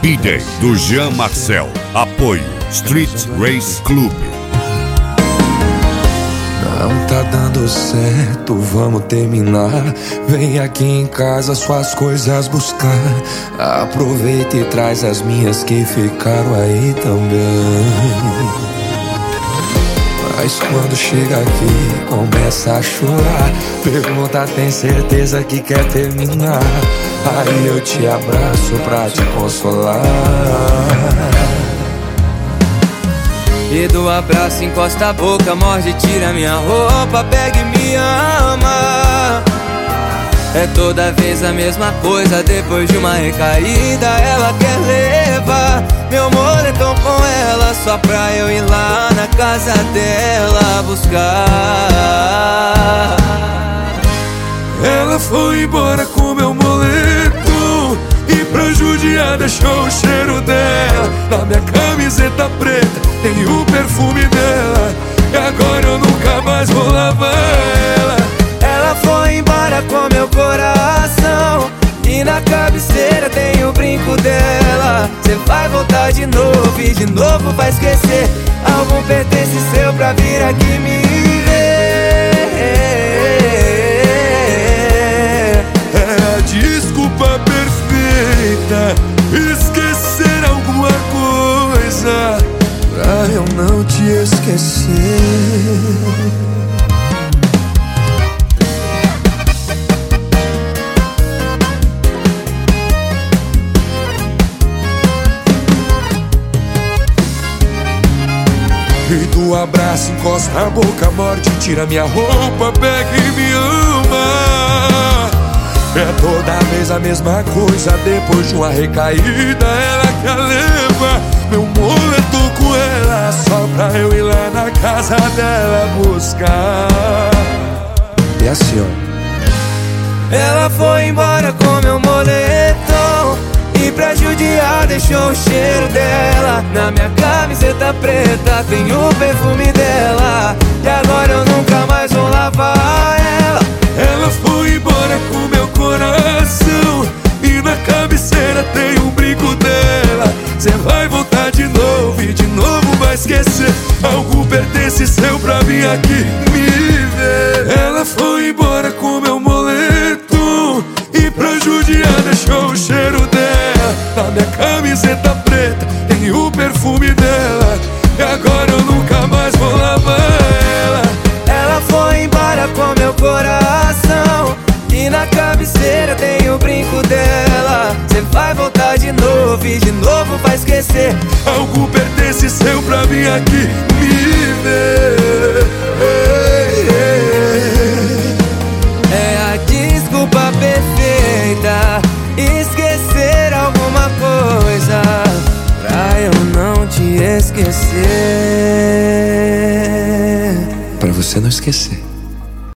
B-Day do Jean Marcel. Apoio Street Race Club. Não tá dando certo, vamos terminar. Vem aqui em casa suas coisas buscar. Aproveita e traz as minhas que ficaram aí também. Mas quando chega aqui, começa a chorar. Pergunta, tem certeza que quer terminar? Aí eu te abraço pra te consolar. E do abraço encosta a boca, morde, tira minha roupa, pega e me ama. É toda vez a mesma coisa, depois de uma recaída ela quer levar meu moletom com ela, só pra eu ir lá na casa dela buscar. Ela foi embora com meu moletom e pra judiar deixou o cheiro dela na minha camiseta preta, tem o perfume dela. E agora eu nunca mais vou lavar ela. Ela foi embora com meu coração e na cabeceira tem o brinco dela. Cê vai voltar de novo e de novo vai esquecer. Algum pertence seu pra vir aqui me ver. É a desculpa perfeita, esquecer alguma coisa pra eu não te esquecer. E do abraço encosta a boca, morde, tira minha roupa, pega e me ama. É toda vez a mesma coisa, depois de uma recaída ela quer levar meu moletom com ela, só pra eu ir lá na casa dela buscar. E assim, ó. Ela foi embora com meu moletom e pra judiar deixou o cheiro dela na minha camiseta preta, tem o perfume dela. E agora eu nunca mais vou lavar ela. Ela foi embora com meu coração e na cabeceira tem um brinco dela. Cê vai voltar de novo e de novo vai esquecer. Algo pertence seu pra vir aqui me ver. Ela foi embora com meu moletom e pra judiar deixou o cheiro dela na minha camiseta preta, tem o perfume dela. E agora eu nunca mais vou lavar ela. Ela foi embora com meu coração e na cabeceira tem o brinco dela. Cê vai voltar de novo e de novo vai esquecer. Algo pertence seu pra vir aqui me ver. É a desculpa perfeita, esquecer alguma coisa pra eu não te esquecer. Pra você não esquecer.